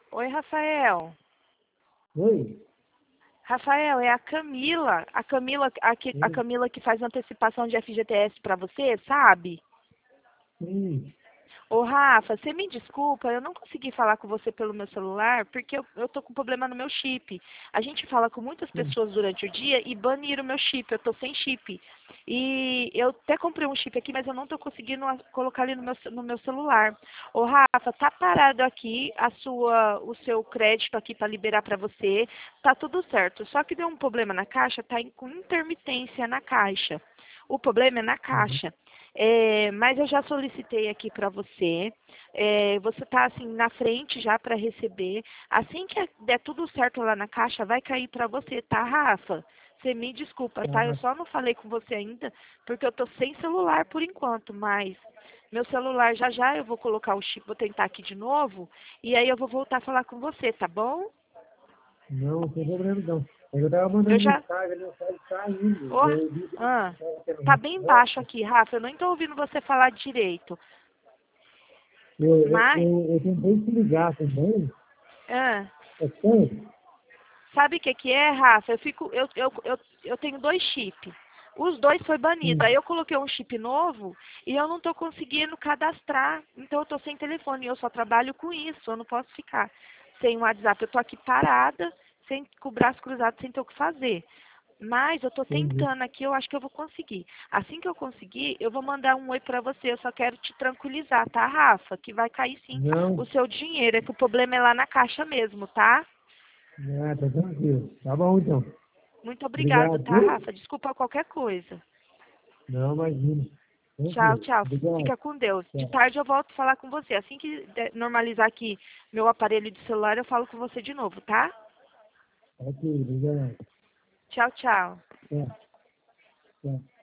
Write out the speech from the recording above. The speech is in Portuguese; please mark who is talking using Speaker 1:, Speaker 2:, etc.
Speaker 1: Oi, Rafael.
Speaker 2: Oi?
Speaker 1: Rafael, é a Camila. A
Speaker 2: Oi?
Speaker 1: Camila que faz antecipação de FGTS para você, sabe?
Speaker 2: Sim.
Speaker 1: Ô, Rafa, você me desculpa, eu não consegui falar com você pelo meu celular porque eu tô com problema no meu chip. A gente fala com muitas
Speaker 2: Sim.
Speaker 1: pessoas durante o dia e baniram o meu chip, eu tô sem chip. E eu até comprei um chip aqui, mas eu não tô conseguindo colocar ele no meu celular. Ô, Rafa, tá parado aqui o seu crédito aqui para liberar para você, tá tudo certo. Só que deu um problema na caixa, tá com intermitência na caixa. O problema é na
Speaker 2: Uhum.
Speaker 1: caixa. Mas eu já solicitei aqui para você. Você está assim na frente já para receber. Assim que der tudo certo lá na caixa, vai cair para você, tá, Rafa? Você me desculpa, tá? Eu
Speaker 2: Ah,
Speaker 1: só não falei com você ainda porque eu tô sem celular por enquanto, mas meu celular já já eu vou colocar o chip, vou tentar aqui de novo e aí eu vou voltar a falar com você, tá bom?
Speaker 2: não, não tem problema não. Eu estava
Speaker 1: Eu
Speaker 2: mandando
Speaker 1: já.
Speaker 2: mensagem, a mensagem está indo.
Speaker 1: Oh,
Speaker 2: Eu vi que não
Speaker 1: ah,
Speaker 2: estava tendo
Speaker 1: tá bem baixo
Speaker 2: resposta.
Speaker 1: aqui, Rafa. Eu não estou ouvindo você falar direito.
Speaker 2: Eu,
Speaker 1: Mas.
Speaker 2: eu, eu tentei te ligar também.
Speaker 1: Ah,
Speaker 2: É sério?
Speaker 1: Sabe o que que é, Rafa? Eu tenho dois chips. Os dois foi banido. Aí
Speaker 2: Sim.
Speaker 1: eu coloquei um chip novo e eu não estou conseguindo cadastrar. Então eu estou sem telefone. Eu só trabalho com isso. Eu não posso ficar sem o WhatsApp. Eu estou aqui parada, com o braço cruzado, sem ter o que fazer. Mas eu estou
Speaker 2: Entendi.
Speaker 1: tentando aqui, eu acho que eu vou conseguir. Assim que eu conseguir, eu vou mandar um oi para você. Eu só quero te tranquilizar, tá, Rafa? Que vai cair sim o
Speaker 2: Não,
Speaker 1: seu dinheiro. É que o problema é lá na caixa mesmo, tá?
Speaker 2: não, tá tranquilo. Tá bom então.
Speaker 1: Muito obrigado,
Speaker 2: Obrigado,
Speaker 1: tá,
Speaker 2: viu?
Speaker 1: Rafa? Desculpa qualquer coisa.
Speaker 2: Não, imagina.
Speaker 1: Tchau,
Speaker 2: Tranquilo.
Speaker 1: tchau.
Speaker 2: Obrigado.
Speaker 1: Fica com Deus. De
Speaker 2: Tchau.
Speaker 1: tarde eu volto a falar com você. Assim que normalizar aqui meu aparelho de celular, eu falo com você de novo, tá?
Speaker 2: Ok, obrigado.
Speaker 1: Tchau, tchau.
Speaker 2: Tchau. Tchau.